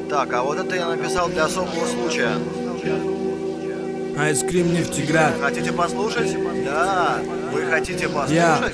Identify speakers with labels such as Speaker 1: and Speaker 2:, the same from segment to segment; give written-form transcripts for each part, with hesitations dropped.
Speaker 1: Так, а вот это я написал для особого случая.
Speaker 2: Айскрим Нефтеград.
Speaker 1: Хотите послушать? Да. Вы хотите послушать?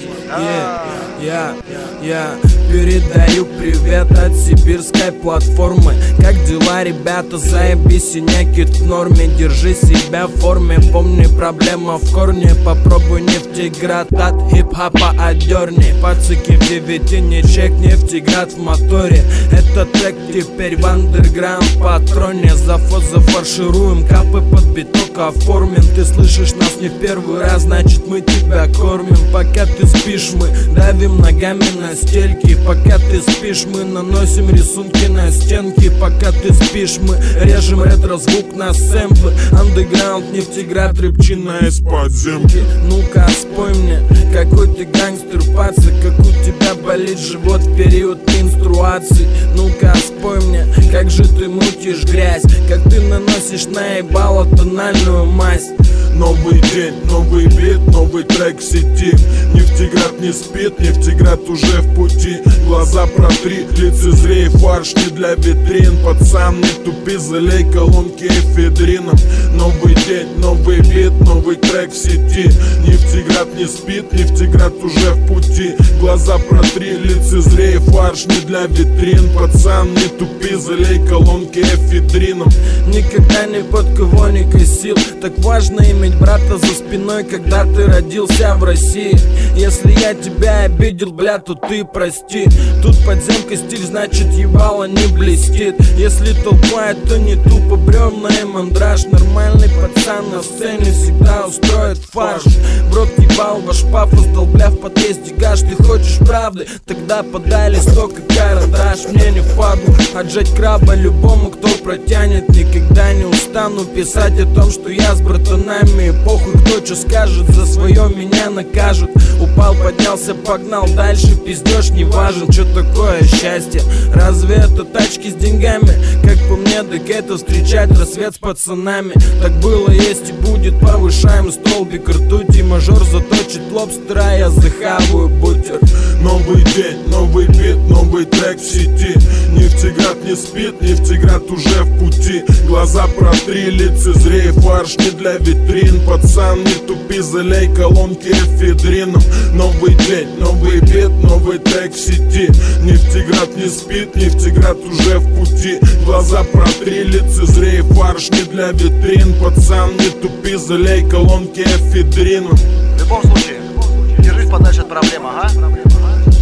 Speaker 2: Я передаю привет от сибирской платформы. Как дела, ребята? Заебись, синяки в норме. Держи себя в форме. Помни, проблема в корне. Попробуй Нефтеград от хип-хопа отдерни. Пацики в 9 не чек, Нефтеград в моторе. Этот трек теперь в андерграунд патроне. Зафаршируем, капы под биток оформим. Ты слышишь нас не в первый раз, значит мы тебя кормим. Пока ты спишь, мы давим ногами на стельки. Пока ты спишь, мы наносим рисунки на стенки. Пока ты спишь, мы режем ретро-звук на сэмплы. Андеграунд, Нефтеград, рыбчина из подземки. Ну-ка, спой мне, какой ты гангстер, паца. Как у тебя болит живот в период менструации. Ну-ка, спой мне, как же ты мутишь грязь. Как ты наносишь на ебало тональную мазь.
Speaker 3: Новый день, новый бит, новый трек в сети. Нефтеград не спит, Нефтеград уже в пути. Глаза протри, лицезрей, фарш не для витрин. Пацан, не тупи, залей колонки эфедрином. Новый день, новый бит, новый трек в сети. Нефтеград не спит, Нефтеград уже в пути. Глаза протри, лицезрей, фарш не для витрин. Пацан, не тупи, залей колонки эфедрином.
Speaker 2: Никогда не под кого не косил. Так важно иметь брата за спиной, когда ты родился в России. Если я тебя обидел, бля, то ты прости. Тут подземка стиль, значит ебало не блестит. Если толпа, то не тупо бревна и мандраж. Нормальный пацан на сцене всегда устроит фарш. В рот ебал ваш пафос, долбля в подъезде гаш. Ты хочешь правды? Тогда подай листок и карандаш. Мне не впадло отжать краба любому, кто протянет. Никогда не устану писать о том, что я с братанами. И похуй, кто что скажет, за свое меня накажут. Упал, поднялся, погнал дальше, пиздеж не важен. Что такое счастье? Разве это тачки с деньгами? Как по мне, так это встречать рассвет с пацанами. Так было, есть и будет, повышаем столбик ртути. Мажор заточит лобстера, я захаваю бутер.
Speaker 3: Новый день, новый бит, новый трек в сети. Нефтеград не спит, Нефтеград уже в пути. Глаза протри, лицезрей, фарш не для витрин. Пацан, не тупи, залей колонки эфедрином. Новый день, новый бит, новый трек в сети. Нефтеград не спит, Нефтеград уже в пути. Глаза протри, лицезрей, фарш не для витрин. Пацан, не тупи, залей колонки эфедрином.
Speaker 1: В любом случае, держись подальше от проблем, ага.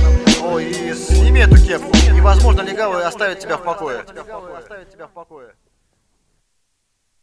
Speaker 1: Ой, и сними эту кепку. Невозможно легавый оставить тебя в покое.